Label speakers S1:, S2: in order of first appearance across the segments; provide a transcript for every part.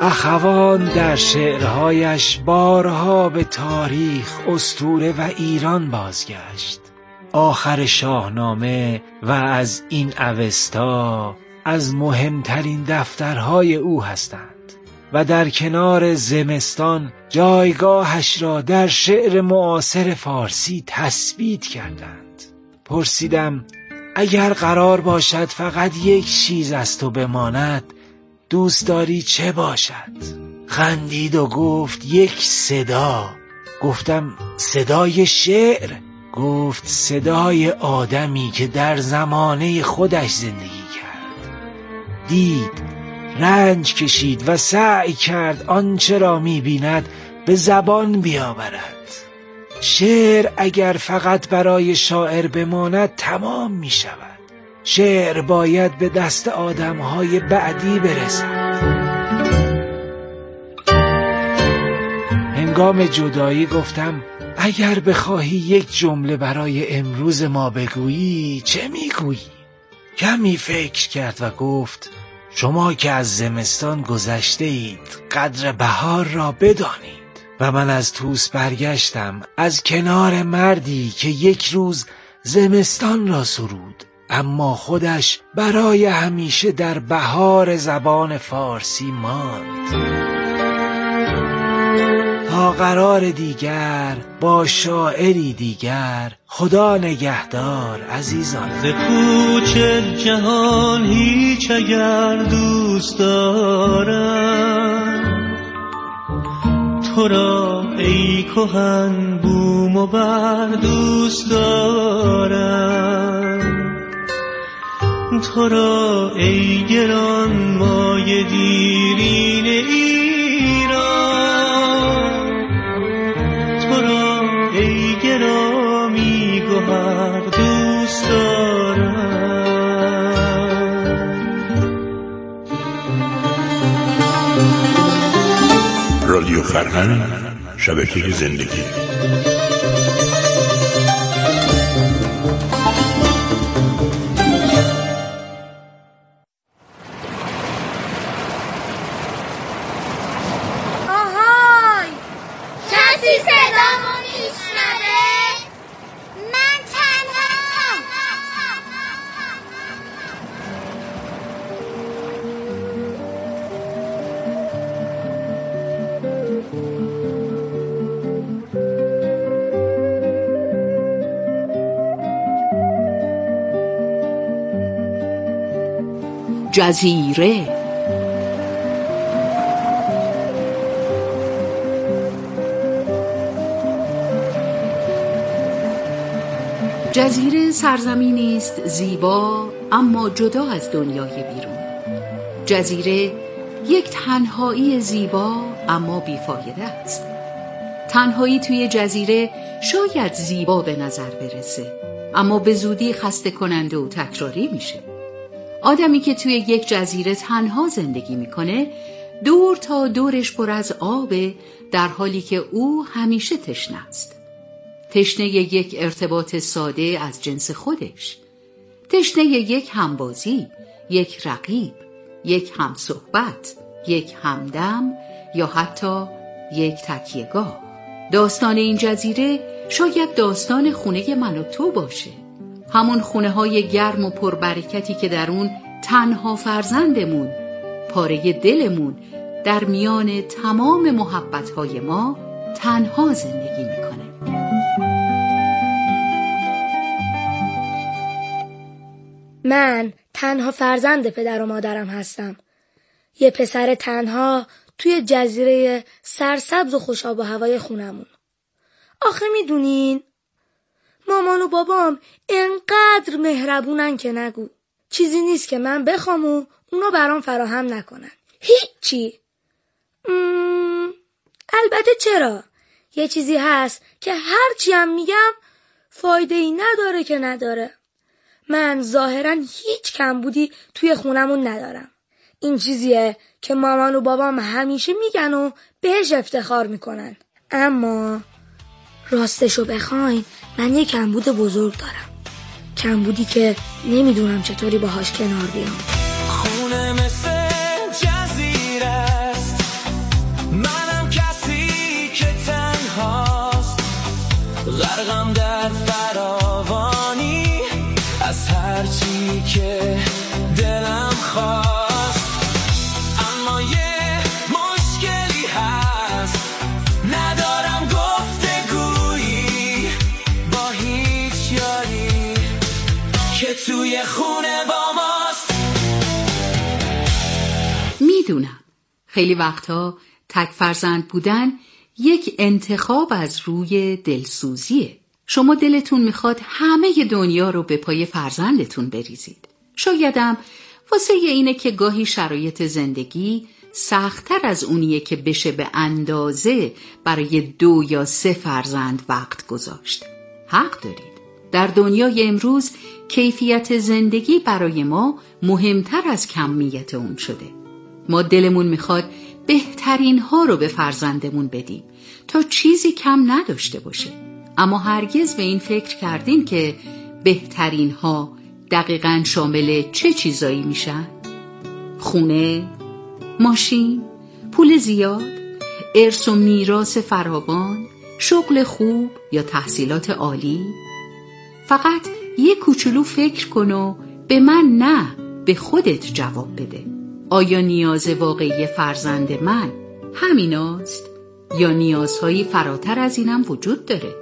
S1: اخوان در شعرهایش بارها به تاریخ، اسطوره و ایران بازگشت. آخر شاهنامه و از این اوستا از مهمترین دفترهای او هستند و در کنار زمستان جایگاهش را در شعر معاصر فارسی تثبیت کردند. پرسیدم اگر قرار باشد فقط یک چیز از تو بماند دوست داری چه باشد؟ خندید و گفت یک صدا. گفتم صدای شعر؟ گفت صدای آدمی که در زمانه خودش زندگی کرد، دید، رنج کشید و سعی کرد آنچه را می‌بیند به زبان بیاورد. شعر اگر فقط برای شاعر بماند تمام می‌شود. شعر باید به دست آدم‌های بعدی برسد. هنگام جدایی گفتم اگر بخواهی یک جمله برای امروز ما بگویی چه میگویی؟ کمی فکر کرد و گفت شما که از زمستان گذشته اید قدر بهار را بدانید. و من از طوس برگشتم از کنار مردی که یک روز زمستان را سرود اما خودش برای همیشه در بهار زبان فارسی ماند. تا قرار دیگر با شاعری دیگر، خدا نگهدار عزیزان.
S2: ز کوچ جهان هیچ اگر دوست دارم، تو را ای کهن بوم و بر دوست دارم، تو را ای گران مایه دیرین ایران، تو را ای گرامی گوهر دوست دارم.
S3: رادیو فرهنگ، شبکه زندگی.
S4: جزیره. جزیره سرزمینی است زیبا اما جدا از دنیای بیرون. جزیره یک تنهایی زیبا اما بیفایده است. تنهایی توی جزیره شاید زیبا به نظر برسه اما به زودی خسته کننده و تکراری میشه. آدمی که توی یک جزیره تنها زندگی میکنه دور تا دورش پر از آبه، در حالی که او همیشه تشنه است. تشنه یک ارتباط ساده از جنس خودش، تشنه یک همبازی، یک رقیب، یک همصحبت، یک همدم یا حتی یک تکیه‌گاه. داستان این جزیره شاید داستان خونه من و تو باشه، همون خونه های گرم و پربرکتی که در اون تنها فرزندمون، پاره دلمون، در میان تمام محبت های ما تنها زندگی میکنه.
S5: من تنها فرزند پدر و مادرم هستم. یه پسر تنها توی جزیره سرسبز و خوشاب و هوای خونمون. آخه میدونین مامان و بابام انقدر مهربونن که نگو. چیزی نیست که من بخوام و اونا برام فراهم نکنن. هیچی. البته چرا؟ یه چیزی هست که هرچی هم میگم فایده ای نداره که نداره. من ظاهراً هیچ کمبودی توی خونمون ندارم. این چیزیه که مامان و بابام همیشه میگن و بهش افتخار میکنن. اما راستشو بخواین من یه کمبود بزرگ دارم. کمبودی که نمیدونم چطوری باهاش کنار بیام.
S6: خونه مثل جزیره است، هرچی که دلم خواست، اما یه مشکلی هست، ندارم گفتگویی با هیچ یاری که توی خونه با ماست.
S4: میدونم خیلی وقتها تک فرزند بودن یک انتخاب از روی دلسوزیه. شما دلتون میخواد همه دنیا رو به پای فرزندتون بریزید. شایدم واسه اینه که گاهی شرایط زندگی سخت‌تر از اونیه که بشه به اندازه برای 2 یا 3 فرزند وقت گذاشت. حق دارید. در دنیای امروز کیفیت زندگی برای ما مهمتر از کمیت اون شده. ما دلمون میخواد بهترین ها رو به فرزندمون بدیم تا چیزی کم نداشته باشه، اما هرگز به این فکر کردیم که بهترین ها دقیقاً شامل چه چیزایی میشن؟ خونه، ماشین، پول زیاد، ارث و میراث فراوان، شغل خوب یا تحصیلات عالی؟ فقط یه کوچولو فکر کن و به من نه، به خودت جواب بده. آیا نیاز واقعی فرزند من همیناست یا نیازهایی فراتر از اینم وجود داره؟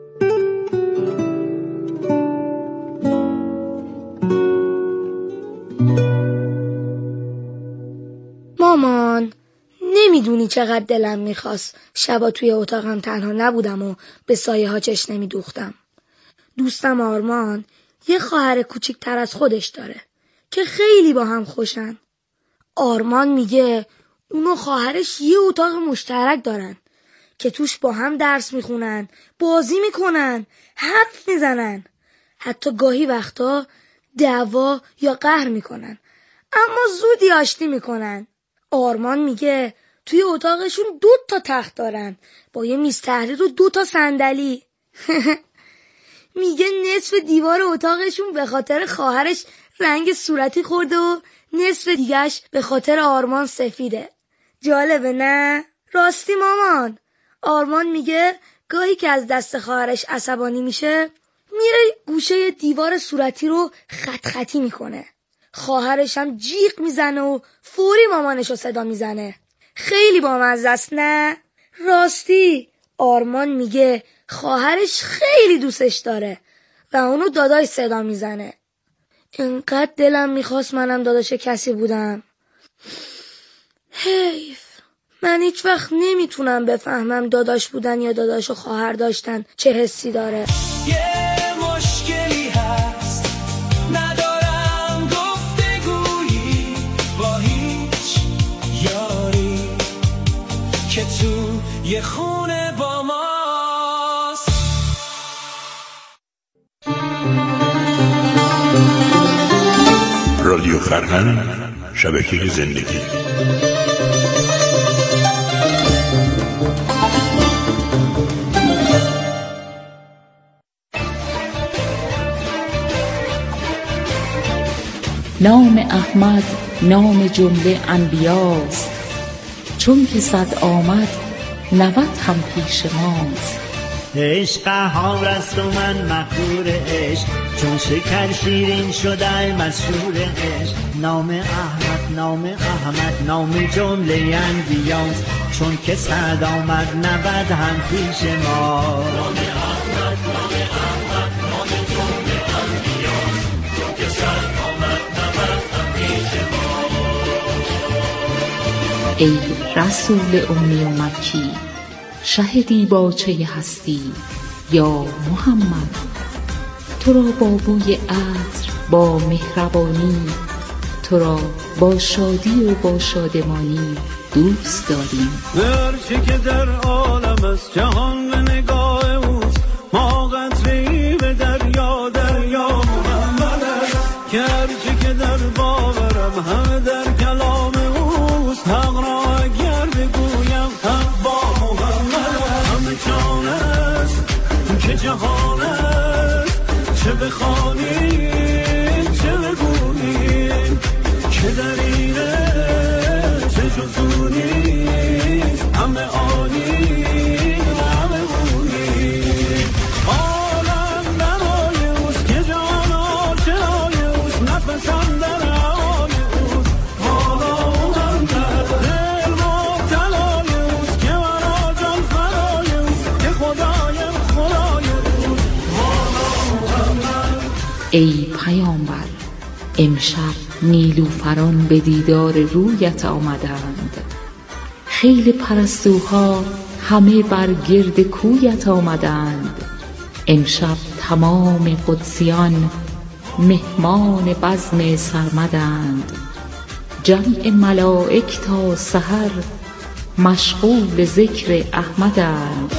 S5: مامان، نمیدونی چقدر دلم میخواست شبا توی اتاقم تنها نبودم و به سایه ها چشم نمیدوختم. دوستم آرمان یه خواهر کوچیک‌تر از خودش داره که خیلی با هم خوشن. آرمان میگه اون و خواهرش یه اتاق مشترک دارن که توش با هم درس میخونن، بازی میکنن، حرف میزنن، حتی گاهی وقتا دعوا یا قهر میکنن، اما زودی آشتی میکنن. آرمان میگه توی اتاقشون 2 تا تخت دارن با یه میز تحریر و 2 تا صندلی. میگه نصف دیوار اتاقشون به خاطر خواهرش رنگ صورتی خورده و نصف دیگهش به خاطر آرمان سفیده. جالبه نه؟ راستی مامان، آرمان میگه گاهی که از دست خواهرش عصبانی میشه میره گوشه دیوار صورتی رو خط خطی میکنه. خواهرش هم جیغ میزنه و فوری مامانش رو صدا میزنه. خیلی بامزه است نه؟ راستی آرمان میگه خواهرش خیلی دوستش داره و اونو داداش صدا میزنه. انقدر دلم میخواست منم داداش کسی بودم. حیف. من هیچ وقت نمیتونم بفهمم داداش بودن یا داداش و خواهر داشتن چه حسی داره.
S6: یه مشکلی هست، ندارم گفتگویی با هیچ یاری که تو یه خونه با ماست.
S3: رادیو فرهنگ، شبکه زندگی.
S7: نام احمد نام جمله انبیاست، چون که 100 آمد 90 هم پیش ماست.
S2: عشق قهار است و من مغرور عشق، چون شکر شیرین شده مشهور عشق. نام احمد نام جمله انبیاست، چون که 100 آمد 90 هم پیش ما. نام احمد نام جمله انبیاست، چون که 100 آمد 90 هم پیش ما.
S7: ای رسول امی و مکی، شهدی باچه هستی یا محمد، تو را با بوی عطر با مهربانی، تو را با شادی و با شادمانی دوست داریم.
S2: هر چه که در عالم است جهان به نگاه اوست، ما قطره‌ای به دریا محمد است، که هر چه که در باورم همه در کلام اوست. حق را اگر بگویم حق با محمد است، همه جان است که جهان است، چه بخوانی چه بگویی که در اینه چه جزو نیست، همه عالی همه بویی. عالم نمای اوست که جهان آشنای
S7: امشب نیلوفران به دیدار رویت آمدند. خیل پرستوها همه بر گرد کویت آمدند. امشب تمام قدسیان مهمان بزم سرمدند. جمع ملائک تا سحر مشغول ذکر احمدند.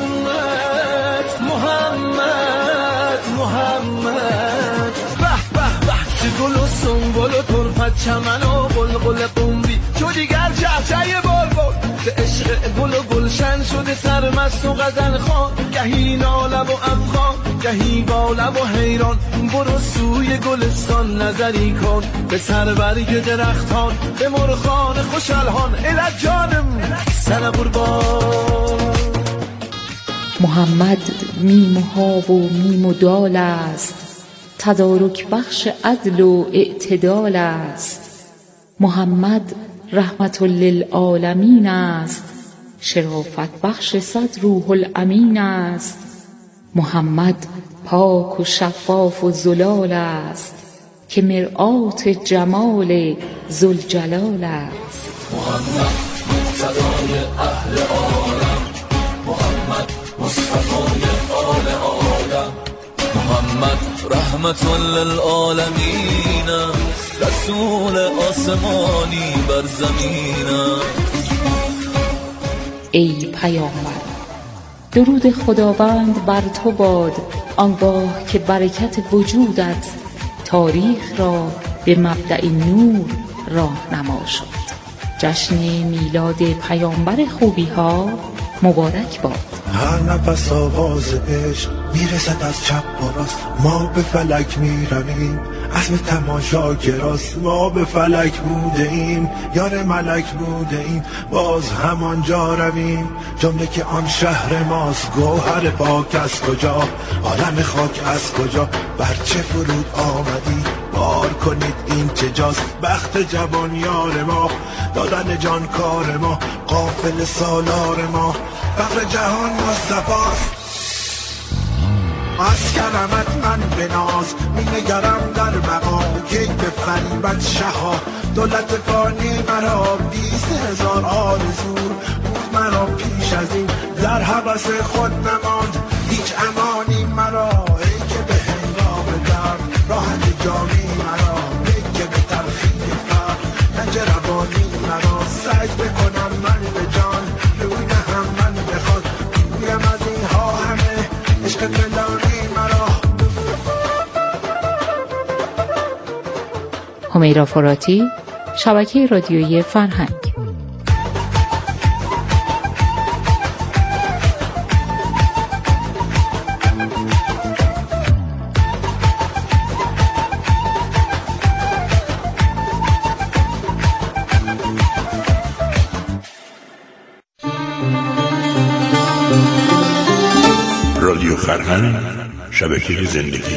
S6: گل و سنبل و ترپت چمن و بلبل قمری چو دیگر چهچه بلبل به عشق گل و گلشن شده سرمست و غزل خوان، گهی نالب و افغان گهی با لب و حیران. برو سوی گلستان نظری کن به سربرگ درختان، به مرغان خوش الحان الى جانم سر قربان.
S7: محمد میم ها و میم و دال است، تدارک بخش عدل و اعتدال است. محمد رحمت للعالمین است، شرافت بخش صد روح الامین است. محمد پاک و شفاف و زلال است، که مرآت جمال ذوالجلال است.
S6: محمد مقتدای اهل عالم، محمد مصطفای آل آدم، محمد رحمت للعالمین، رسول آسمانی بر زمین.
S7: ای پیامبر، درود خداوند بر تو باد، آنگاه که برکت وجودت تاریخ را به مبدأ نور راهنما شد. جشن میلاد پیامبر خوبی ها مبارک باد.
S8: هر نفس آواز عشق میرسد از چپ و راست، ما به فلک میرویم عزم تماشا گراست. ما به فلک بوده ایم یار ملک بوده ایم، باز همانجا رویم جمله که آن شهر ماست. گوهر پاک از کجا، عالم خاک از کجا، بر چه فرود آمدی بار کنید این چه جاست. بخت جوان یار ما، دادن جان کار ما، قافل سالار ما، فقر جهان مصطفاست. از کرمت من بناز می نگرم در مقام، که به فریبت شها دولت فانی مرا 20,000 آرزو بود مرا پیش از این، در هوس خود نماند هیچ امانی مرا. ای که به هنگام درد راحت جانی مرا، ای که به تلخی فقر ننج روانی مرا. سجده کنم من به جان روی نهم من بخواد، گویم از اینها همه عشق فلانی مرا.
S7: همیرا فراتی، شبکه رادیویی فرهنگ.
S3: رادیو فرهنگ، شبکه زندگی.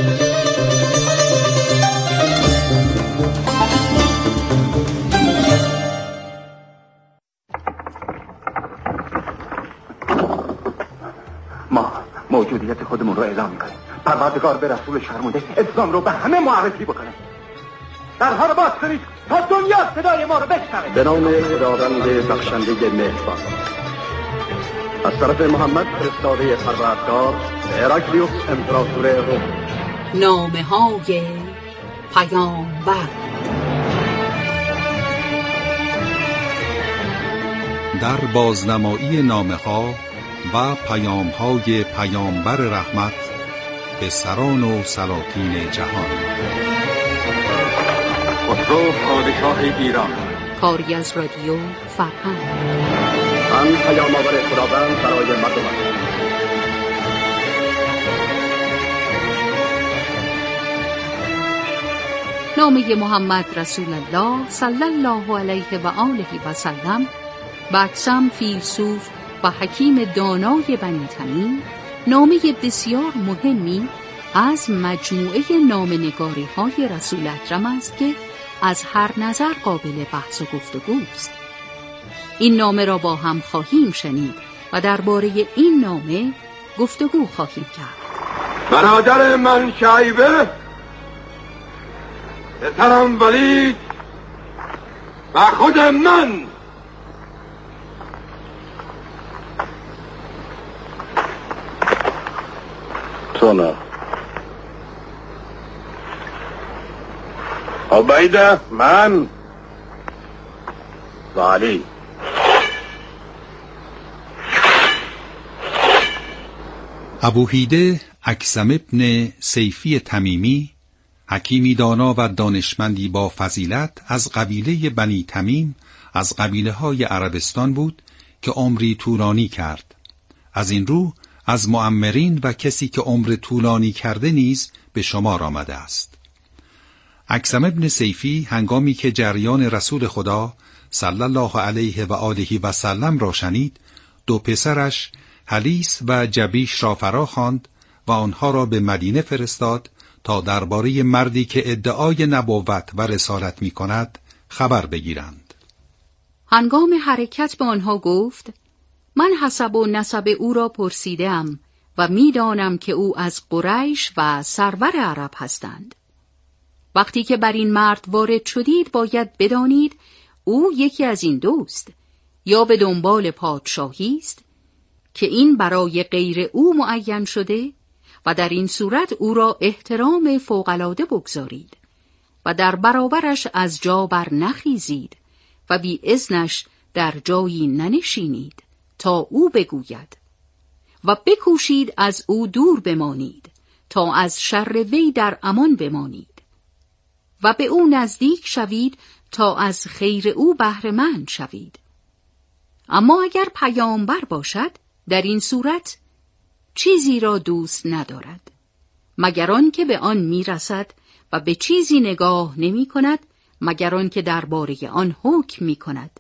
S9: ما موجودیت خودمون رو اعلام میکنیم. پروردگار به رسول شرمونده اسلام رو به همه معرفی بکنه. درها رو باز کنید تا دنیا صدای ما رو بشنوه. به نام خداوند بخشنده مهربان. از طرف محمد فرستاده پروردگار هراکلیوس امپراتور روم.
S4: نامه‌های پیامبر.
S10: در بازنمایی نامه‌ها و پیام‌های پیامبر رحمت به سران و سلاطین جهان.
S9: خسرو پادشاه ایران.
S4: کاری از رادیو فرهنگ.
S9: من پیام آور خداوند برای مردم.
S4: نامه محمد رسول الله صلی الله علیه و آله و سلم به اکثم فیلسوف و حکیم دانای بنی تمیم، نامه بسیار مهمی از مجموعه نامه‌نگاری های رسول اکرم است که از هر نظر قابل بحث و گفتگوست. این نامه را با هم خواهیم شنید و درباره این نامه گفتگو خواهیم کرد.
S9: برادر من شیبه پسرم ولید و خود من
S3: تو نه عبیده من و علی
S10: ابوهیده اکثم ابن سیفی تمیمی، حکیمی دانا و دانشمندی با فضیلت از قبیله بنی تمیم از قبیله های عربستان بود که عمری طولانی کرد. از این رو از معمرین و کسی که عمر طولانی کرده نیز به شمار آمده است. اکثم ابن سیفی هنگامی که جریان رسول خدا صلی الله علیه و آله و سلم را شنید، دو پسرش حلیس و جبیش را فرا خواند و آنها را به مدینه فرستاد تا درباره مردی که ادعای نبوت و رسالت می کند خبر بگیرند.
S4: هنگام حرکت به آنها گفت: من حسب و نسب او را پرسیدم و می دانم که او از قریش و سرور عرب هستند. وقتی که بر این مرد وارد شدید باید بدانید او یکی از این دوست، یا به دنبال پادشاهی است که این برای غیر او معین شده و در این صورت او را احترام فوق‌العاده بگذارید و در برابرش از جا بر نخیزید و بی اذنش در جایی ننشینید تا او بگوید و بکوشید از او دور بمانید تا از شر وی در امان بمانید و به او نزدیک شوید تا از خیر او بهره مند شوید. اما اگر پیامبر باشد در این صورت چیزی را دوست ندارد مگر آن که به آن میرسد و به چیزی نگاه نمی کند مگر آن که درباره آن حکم می کند.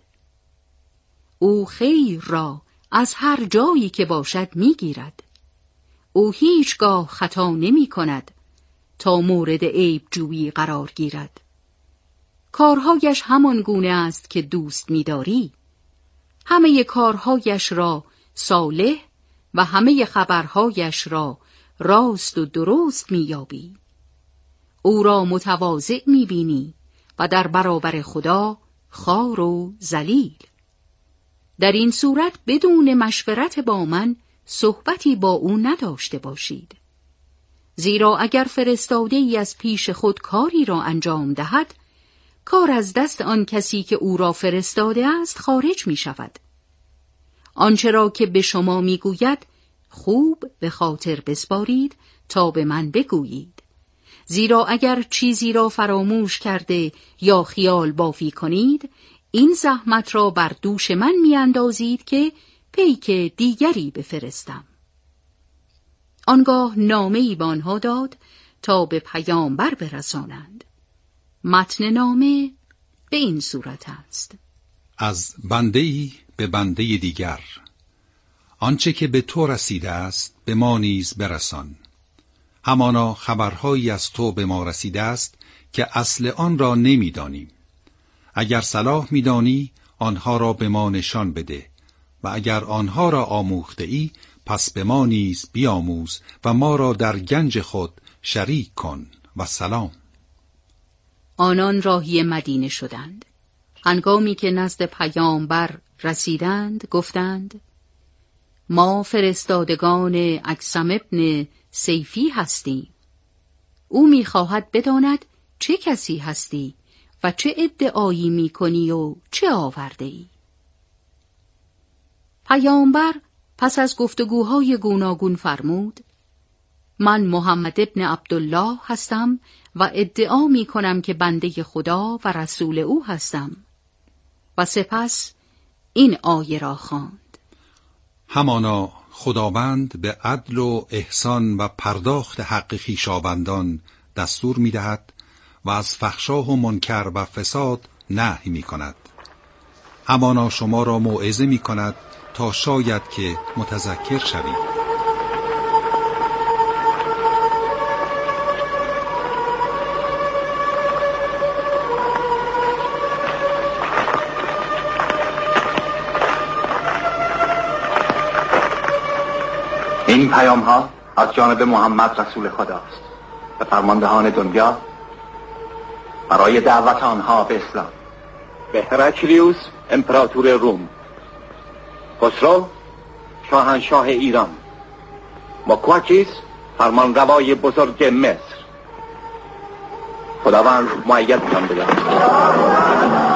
S4: او خیر را از هر جایی که باشد می گیرد. او هیچگاه خطا نمی کند تا مورد عیب جویی قرار گیرد. کارهایش همان گونه است که دوست می داری. همه کارهایش را صالح و همه خبرهایش را راست و درست می‌یابی. او را متواضع می‌بینی و در برابر خدا خوار و ذلیل. در این صورت بدون مشورت با من صحبتی با او نداشته باشید. زیرا اگر فرستاده ای از پیش خود کاری را انجام دهد، کار از دست آن کسی که او را فرستاده است خارج می شود. آنچه را که به شما می گوید خوب به خاطر بسپارید تا به من بگویید. زیرا اگر چیزی را فراموش کرده یا خیال بافی کنید، این زحمت را بر دوش من می اندازید که پیک دیگری بفرستم. آنگاه نامه‌ای به آنها داد تا به پیامبر برسانند. متن نامه به این صورت است:
S10: از بنده‌ای به بنده دیگر، آنچه که به تو رسیده است به ما نیز برسان. همانا خبرهایی از تو به ما رسیده است که اصل آن را نمی‌دانیم. اگر صلاح می‌دانی آنها را به ما نشان بده و اگر آنها را آموخته ای پس به ما نیز بیاموز و ما را در گنج خود شریک کن و سلام.
S4: آنان راهی مدینه شدند. هنگامی که نزد پیامبر رسیدند گفتند: ما فرستادگان اکثم ابن سیفی هستیم. او می‌خواهد بداند چه کسی هستی و چه ادعایی می‌کنی و چه آورده ای. پیامبر پس از گفتگوهای گوناگون فرمود: من محمد ابن عبدالله هستم و ادعا می کنم که بنده خدا و رسول او هستم. و سپس این آیه را خواند:
S10: همانا خداوند به عدل و احسان و پرداخت حق خویشاوندان دستور می دهد و از فحشا و منکر و فساد نهی می کند. همانا شما را موعظه می کند تا شاید که متذکر شوید.
S9: این پیام ها از جانب محمد رسول خداست به فرماندهان دنیا برای دعوت آنها به اسلام.
S3: به هرکلیوس امپراتور روم، خسرو شاهنشاه ایران، مکواکیس فرمانروای بزرگ مصر. خداوند مؤیدتان بدهد.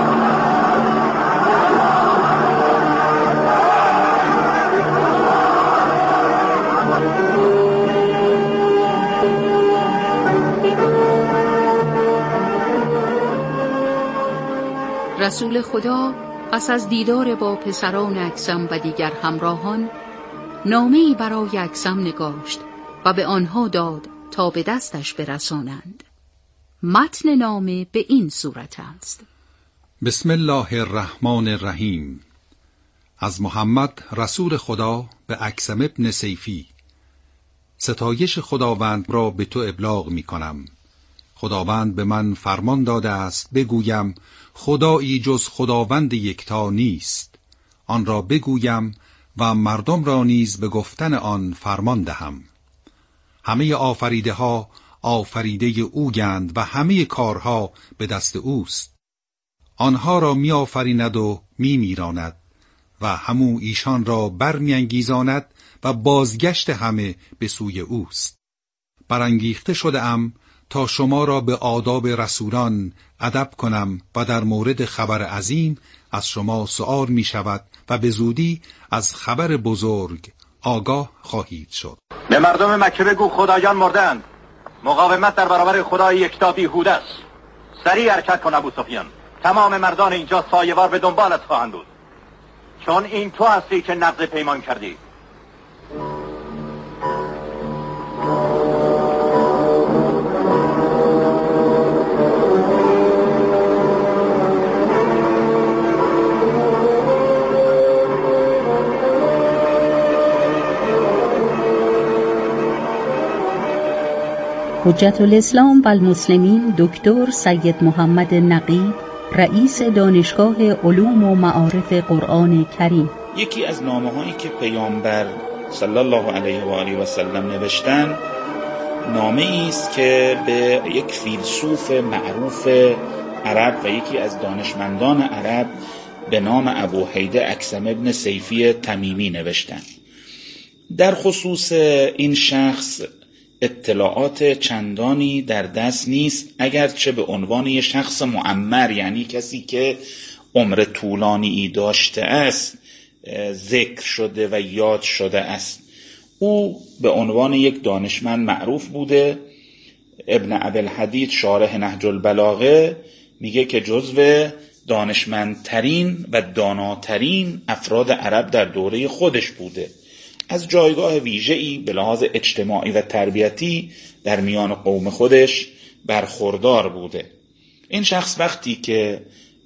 S4: رسول خدا پس از دیدار با پسران اکسم و دیگر همراهان نامه‌ای برای اکسم نگاشت و به آنها داد تا به دستش برسانند. متن نامه به این صورت است:
S10: بسم الله الرحمن الرحیم. از محمد رسول خدا به اکسم ابن سیفی. ستایش خداوند را به تو ابلاغ می کنم. خداوند به من فرمان داده است بگویم خدایی جز خداوند یکتا نیست. آن را بگویم و مردم را نیز به گفتن آن فرمان دهم. همه آفریده ها آفریده اویند و همه کارها به دست اوست. آنها را می آفریند و می میراند و همو ایشان را برمی انگیزاند و بازگشت همه به سوی اوست. برانگیخته شده ام تا شما را به آداب رسولان ادب کنم و در مورد خبر عظیم از شما سؤال می شود و به زودی از خبر بزرگ آگاه خواهید شد.
S9: به مردم مکه بگو خدایان مردند. مقاومت در برابر خدای یکتا بیهوده است. سریع حرکت کن ابو سفیان. تمام مردان اینجا سایه‌وار به دنبالت خواهند بود، چون این تو هستی که نقض پیمان کردی.
S11: حجت الاسلام و المسلمین دکتر سید محمد نقیب، رئیس دانشگاه علوم و معارف قرآن کریم.
S12: یکی از نامه‌هایی که پیامبر صلی الله علیه و آله و سلم نوشتن، نامه‌ای است که به یک فیلسوف معروف عرب و یکی از دانشمندان عرب به نام ابو حیده اکسم ابن سیفی تمیمی نوشتن. در خصوص این شخص اطلاعات چندانی در دست نیست، اگرچه به عنوان یک شخص معمر، یعنی کسی که عمر طولانی داشته است، ذکر شده و یاد شده است. او به عنوان یک دانشمند معروف بوده. ابن ابوالحدید شارح نهج البلاغه میگه که جزو دانشمندترین و داناترین افراد عرب در دوره خودش بوده. از جایگاه ویژه‌ای به لحاظ اجتماعی و تربیتی در میان قوم خودش برخوردار بوده. این شخص وقتی که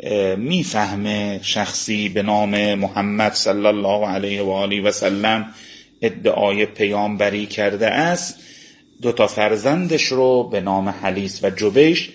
S12: میفهمه شخصی به نام محمد صلی الله علیه و آله و سلم ادعای پیامبری کرده است، 2 فرزندش رو به نام حلیس و جبیش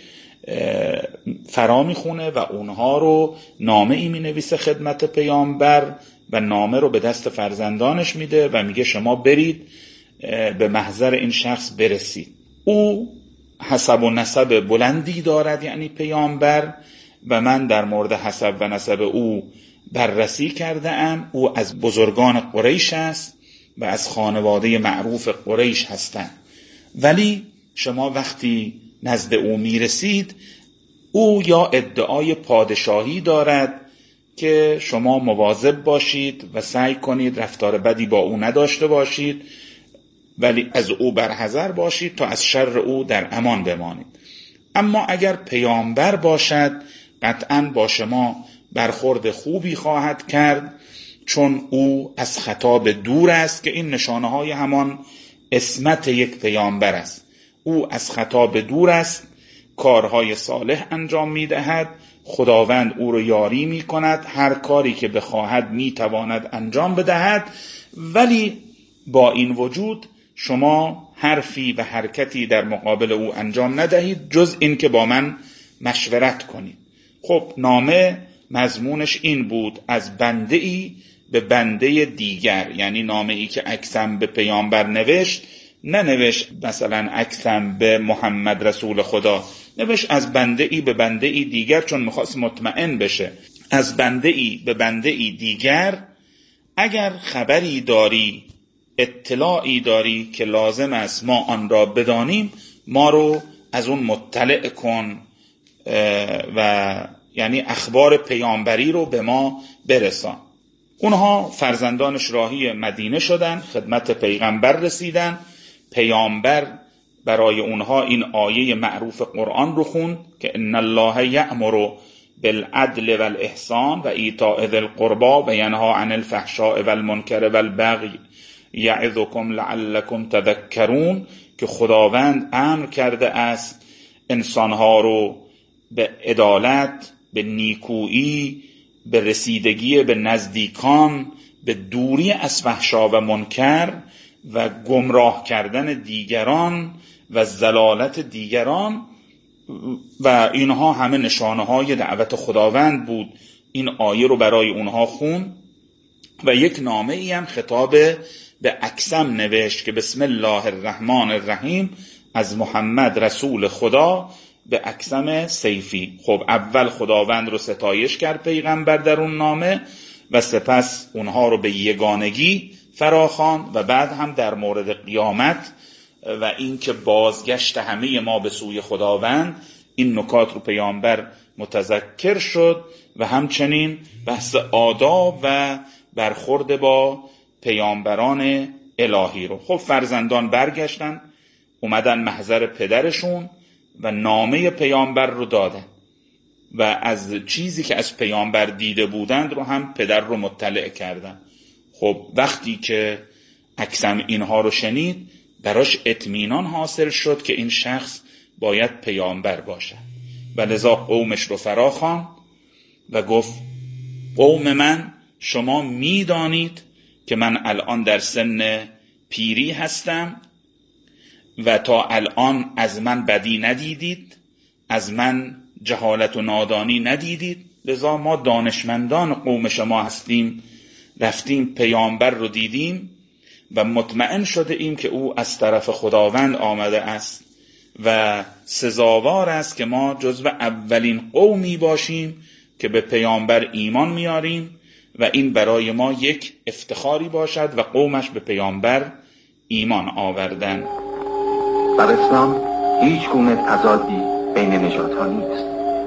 S12: فرا میخونه و اونها رو نامه ای مینویسه خدمت پیامبر و نامه رو به دست فرزندانش میده و میگه شما برید به محضر این شخص برسید. او حسب و نسب بلندی دارد، یعنی پیامبر، و من در مورد حسب و نسب او بررسی کرده ام. او از بزرگان قریش است و از خانواده معروف قریش هستند، ولی شما وقتی نزد او میرسید، او یا ادعای پادشاهی دارد که شما مواظب باشید و سعی کنید رفتار بدی با او نداشته باشید، ولی از او برحذر باشید تا از شر او در امان بمانید. اما اگر پیامبر باشد، قطعاً با شما برخورد خوبی خواهد کرد، چون او از خطا به دور است، که این نشانه های همان عصمت یک پیامبر است. او از خطا به دور است، کارهای صالح انجام می دهد، خداوند او رو یاری می کند، هر کاری که بخواهد می تواند انجام بدهد. ولی با این وجود شما حرفی و حرکتی در مقابل او انجام ندهید جز این که با من مشورت کنید. خب نامه مضمونش این بود: از بنده ای به بنده دیگر، یعنی نامه ای که اکسم به پیامبر نوشت، ننوشت مثلا اکسم به محمد رسول خدا، نوشت از بنده ای به بنده ای دیگر، چون میخواست مطمئن بشه، از بنده ای به بنده ای دیگر اگر خبری داری، اطلاعی داری که لازم است ما آن را بدانیم، ما رو از اون مطلع کن و یعنی اخبار پیامبری رو به ما برسان. اونها فرزندانش راهی مدینه شدن، خدمت پیغمبر رسیدن. پیامبر برای اونها این آیه معروف قرآن رو خوند که ان الله یأمر بالعدل والاحسان و ایتاء ذی القربى و ینهی عن الفحشاء والمنکر والبغی یعظکم لعلکم تذکرون، که خداوند امر کرده است انسانها رو به عدالت، به نیکویی، به رسیدگی به نزدیکان، به دوری از فحشا و منکر و گمراه کردن دیگران و ضلالت دیگران، و اینها همه نشانه های دعوت خداوند بود. این آیه رو برای اونها خون و یک نامه ای هم خطاب به اکثم نوشت که بسم الله الرحمن الرحیم از محمد رسول خدا به اکثم سیفی. خب اول خداوند رو ستایش کرد پیغمبر در اون نامه و سپس اونها رو به یگانگی فراخواند و بعد هم در مورد قیامت و این که بازگشت همه ما به سوی خداوند، این نکات رو پیامبر متذکر شد و همچنین بحث آداب و برخورد با پیامبران الهی رو. خب فرزندان برگشتن، اومدن محضر پدرشون و نامه پیامبر رو دادن و از چیزی که از پیامبر دیده بودند رو هم پدر رو مطلع کردن. خب وقتی که اکثم اینها رو شنید، براش اطمینان حاصل شد که این شخص باید پیامبر باشه و لذا قومش رو فراخواند و گفت قوم من، شما میدانید که من الان در سن پیری هستم و تا الان از من بدی ندیدید، از من جهالت و نادانی ندیدید، لذا ما دانشمندان قوم شما هستیم، رفتیم پیامبر رو دیدیم و مطمئن شده ایم که او از طرف خداوند آمده است و سزاوار است که ما جزو اولین قومی باشیم که به پیامبر ایمان میاریم و این برای ما یک افتخاری باشد و قومش به پیامبر ایمان آوردن.
S9: در اسلام هیچ گونه تضادی بین نژادها نیست.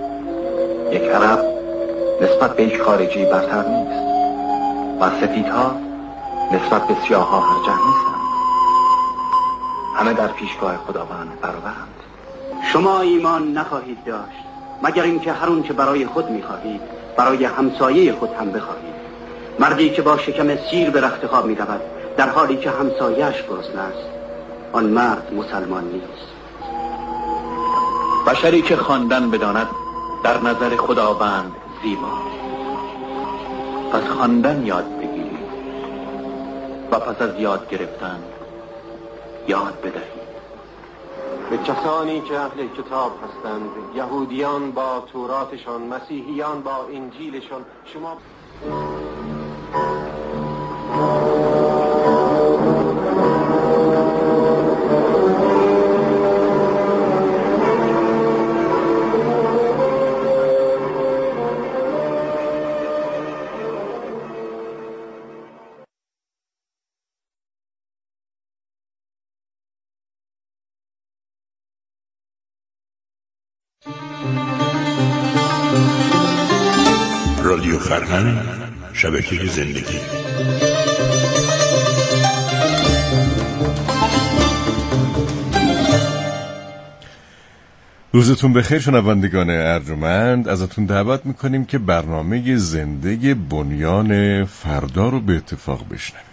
S9: یک عرب نسبت به یک خارجی برتر نیست و سفیدها نسبت به سیاه‌ها هرجه نیستند. همه در پیشگاه خداوند برابرند.
S13: شما ایمان نخواهید داشت مگر اینکه هر اون چه برای خود می‌خواهید برای همسایه خود هم بخواهید. مردی که با شکم سیر به رخت خواب می‌رود در حالی که همسایه‌اش گرسنه است، آن مرد مسلمان نیست.
S9: بشری که خواندن بداند در نظر خداوند زیباست. پس خواندن یاد بگیرید و پس از یاد گرفتن یاد بدهید.
S14: به کسانی که اهل کتاب هستند، یهودیان با توراتشان، مسیحیان با انجیلشان، شما
S15: رادیو فرهنگ، شبکه زندگی.
S16: روزتون بخیر شنوندگان ارجمند. ازتون دعوت میکنیم که برنامه زنده بنیان فردا رو به اتفاق بشنوید.